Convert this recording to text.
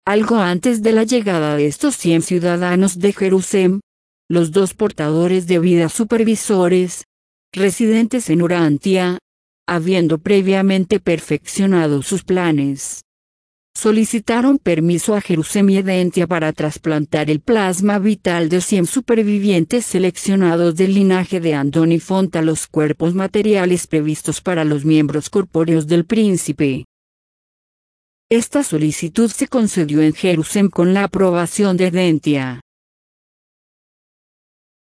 Algo antes de la llegada de estos 100 ciudadanos de Jerusalén, los dos portadores de vida supervisores, residentes en Urantia, habiendo previamente perfeccionado sus planes, solicitaron permiso a Jerusalén y Edentia para trasplantar el plasma vital de 100 supervivientes seleccionados del linaje de Andón y Font a los cuerpos materiales previstos para los miembros corpóreos del príncipe. Esta solicitud se concedió en Jerusalén con la aprobación de Edentia.